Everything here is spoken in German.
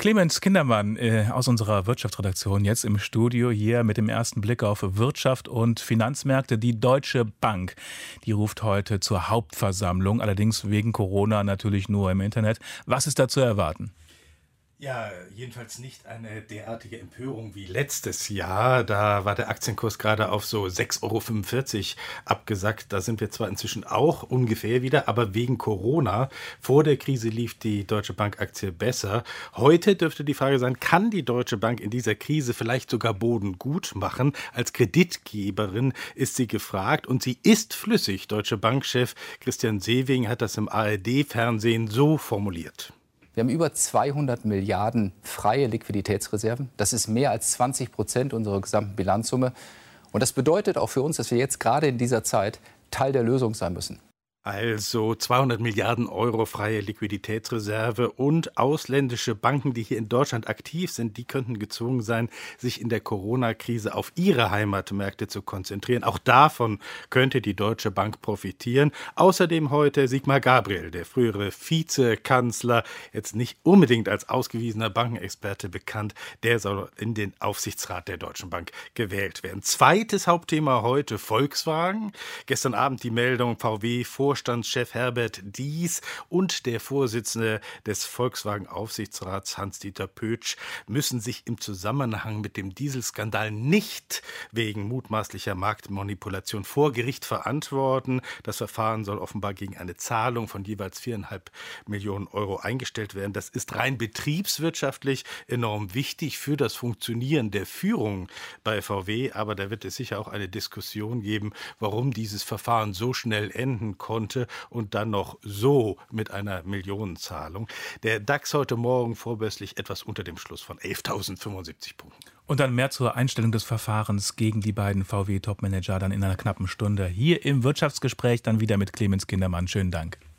Clemens Kindermann aus unserer Wirtschaftsredaktion jetzt im Studio hier mit dem ersten Blick auf Wirtschaft und Finanzmärkte. Die Deutsche Bank, die ruft heute zur Hauptversammlung, allerdings wegen Corona natürlich nur im Internet. Was ist da zu erwarten? Ja, jedenfalls nicht eine derartige Empörung wie letztes Jahr. Da war der Aktienkurs gerade auf so 6,45 € abgesackt. Da sind wir zwar inzwischen auch ungefähr wieder, aber wegen Corona. Vor der Krise lief die Deutsche Bank-Aktie besser. Heute dürfte die Frage sein, kann die Deutsche Bank in dieser Krise vielleicht sogar Boden gut machen? Als Kreditgeberin ist sie gefragt und sie ist flüssig. Deutsche Bank-Chef Christian Sewing hat das im ARD-Fernsehen so formuliert. Wir haben über 200 Milliarden freie Liquiditätsreserven. Das ist mehr als 20% unserer gesamten Bilanzsumme. Und das bedeutet auch für uns, dass wir jetzt gerade in dieser Zeit Teil der Lösung sein müssen. Also 200 Milliarden € freie Liquiditätsreserve und ausländische Banken, die hier in Deutschland aktiv sind, die könnten gezwungen sein, sich in der Corona-Krise auf ihre Heimatmärkte zu konzentrieren. Auch davon könnte die Deutsche Bank profitieren. Außerdem heute Sigmar Gabriel, der frühere Vizekanzler, jetzt nicht unbedingt als ausgewiesener Bankenexperte bekannt, der soll in den Aufsichtsrat der Deutschen Bank gewählt werden. Zweites Hauptthema heute Volkswagen. Gestern Abend die Meldung, Vorstandschef Herbert Diess und der Vorsitzende des Volkswagen-Aufsichtsrats Hans-Dieter Pötsch müssen sich im Zusammenhang mit dem Dieselskandal nicht wegen mutmaßlicher Marktmanipulation vor Gericht verantworten. Das Verfahren soll offenbar gegen eine Zahlung von jeweils 4,5 Millionen € eingestellt werden. Das ist rein betriebswirtschaftlich enorm wichtig für das Funktionieren der Führung bei VW, aber da wird es sicher auch eine Diskussion geben, warum dieses Verfahren so schnell enden konnte und dann noch so mit einer Millionenzahlung. Der DAX heute Morgen vorbörslich etwas unter dem Schluss von 11.075 Punkten. Und dann mehr zur Einstellung des Verfahrens gegen die beiden VW-Topmanager dann in einer knappen Stunde. Hier im Wirtschaftsgespräch dann wieder mit Clemens Kindermann. Schönen Dank.